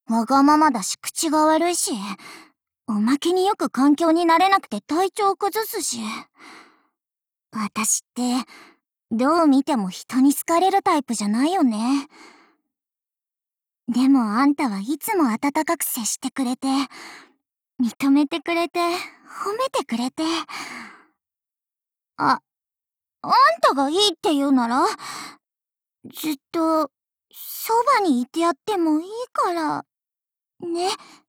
わがままだし口が悪いし、おまけによく環境に慣れなくて体調崩すし。私って、どう見ても人に好かれるタイプじゃないよね。でもあんたはいつも温かく接してくれて、認めてくれて、褒めてくれて。あ、あんたがいいって言うなら、ずっと、そばにいてやってもいいから、ね。